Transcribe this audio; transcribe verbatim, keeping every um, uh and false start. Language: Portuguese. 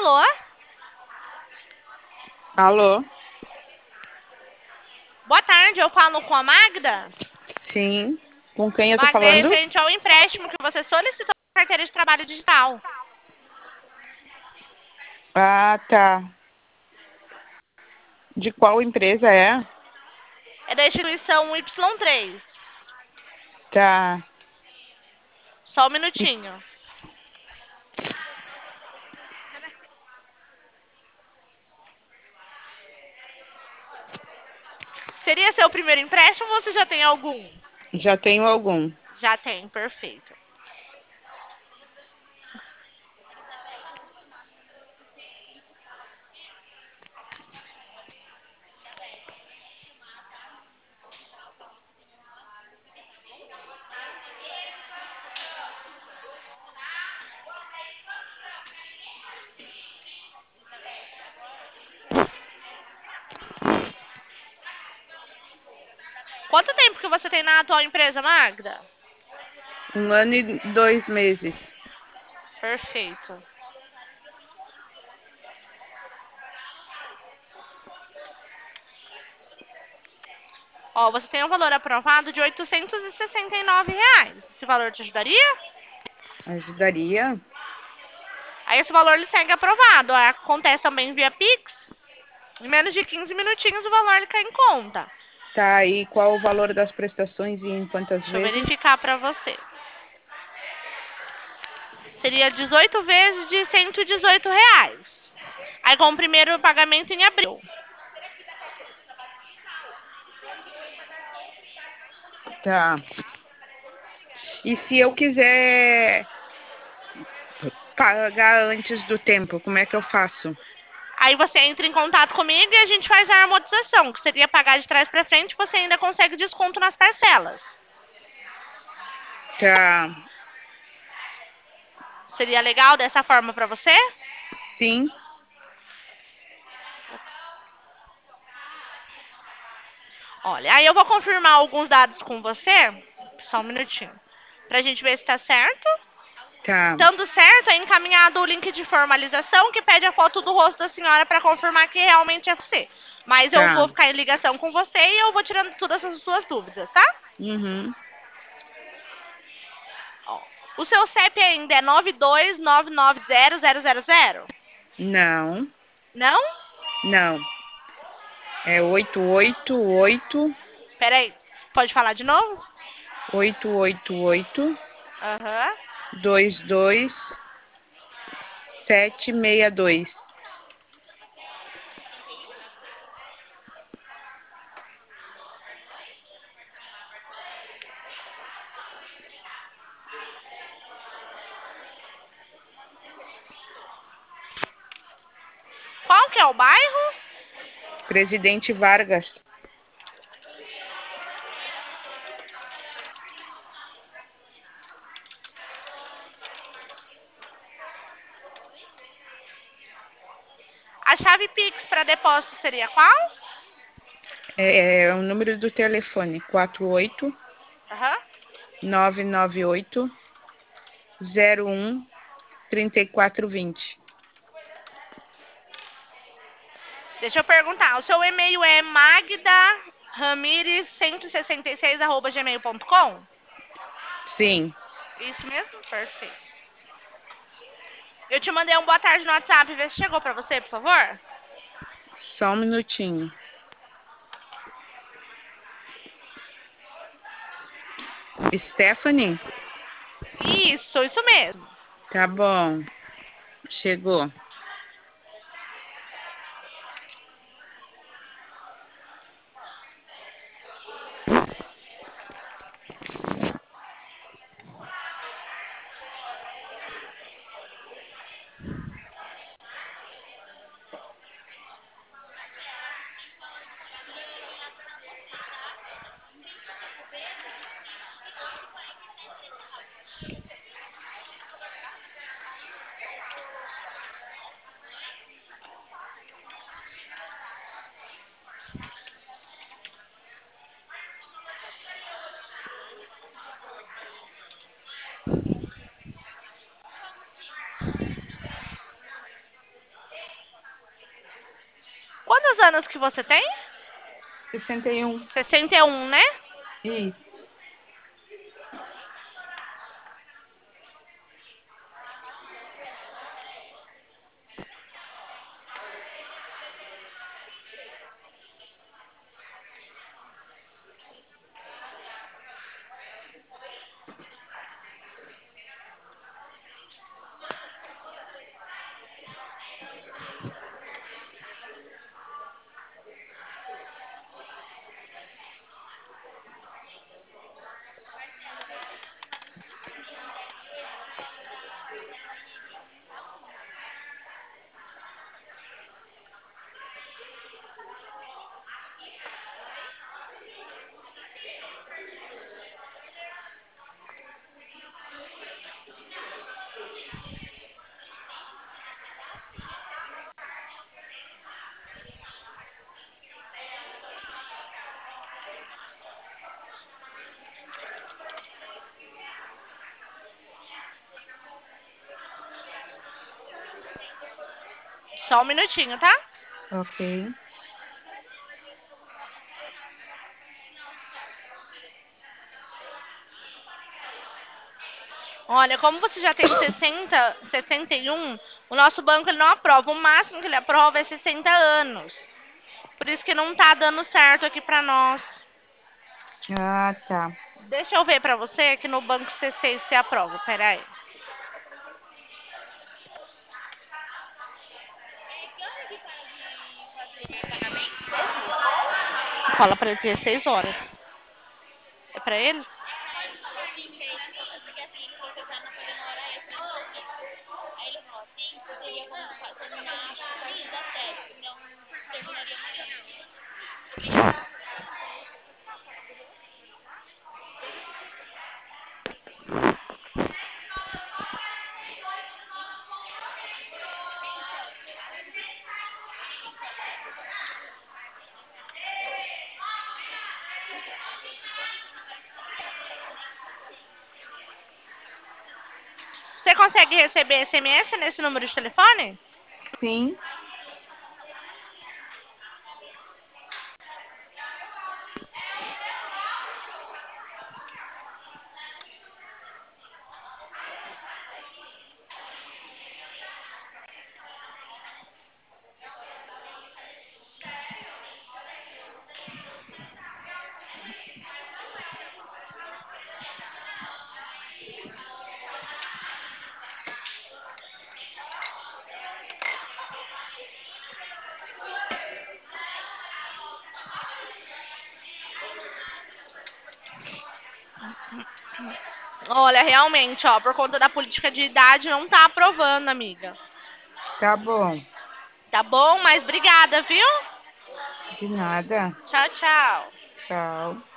Alô? Alô? Boa tarde, eu falo com a Magda. Sim. Com quem eu tô Magda, é falando? referente ao empréstimo que você solicitou na carteira de trabalho digital. Ah, tá. De qual empresa é? É da instituição Y três. Tá. Só um Isso. minutinho. Seria seu primeiro empréstimo ou você já tem algum? Já tenho algum. Já tem, perfeito. Quanto tempo que você tem na atual empresa, Magda? Um ano e dois meses. Perfeito. Ó, você tem um valor aprovado de oitocentos e sessenta e nove reais. Esse valor te ajudaria? Ajudaria? Aí esse valor ele segue aprovado. Acontece também via Pix. Em menos de quinze minutinhos o valor ele cai em conta. Tá. E qual o valor das prestações e em quantas Deixa eu vezes? verificar para você. Seria dezoito vezes de cento e dezoito reais. Aí com o primeiro pagamento em abril. Tá. E se eu quiser pagar antes do tempo, como é que eu faço? Aí você entra em contato comigo e a gente faz a amortização, que seria pagar de trás para frente, você ainda consegue desconto nas parcelas. Tá. Seria legal dessa forma para você? Sim. Olha, aí eu vou confirmar alguns dados com você. Só um minutinho. Pra gente ver se tá certo. Tá. Estando certo, é encaminhado o link de formalização que pede a foto do rosto da senhora para confirmar que realmente é você. Mas eu Tá. vou ficar em ligação com você e eu vou tirando todas as suas dúvidas, tá? Uhum. Ó, o seu C E P ainda é nove dois nove nove zero zero zero zero? Não. Não? Não. É oito oito oito Peraí, pode falar de novo? oito oito oito Aham. dois dois sete seis dois. Qual que é o bairro? Presidente Vargas. A chave Pix para depósito seria qual? É, é o número do telefone quatro oito Aham. nove nove oito zero um trinta e quatro vinte. Deixa eu perguntar. O seu e-mail é magda ramires cento e sessenta e seis arroba gmail ponto com? Sim. Isso mesmo? Perfeito. Eu te mandei um boa tarde no WhatsApp. Vê se chegou para você, por favor. Só um minutinho. Stephanie? Isso, isso mesmo. Tá bom. Chegou. anos que você tem? sessenta e um. sessenta e um, né? Isso. Só um minutinho, tá? Ok. Olha, como você já tem sessenta, sessenta e um, o nosso banco ele não aprova. O máximo que ele aprova é sessenta anos. Por isso que não tá dando certo aqui pra nós. Ah, tá. Deixa eu ver pra você aqui no banco C seis se aprova. Pera aí. Fala pra dezesseis horas. É pra ele? Você consegue receber S M S nesse número de telefone? Sim. Olha, realmente, ó, por conta da política de idade, não tá aprovando, amiga. Tá bom. Tá bom? Mas obrigada, viu? De nada. Tchau, tchau. Tchau.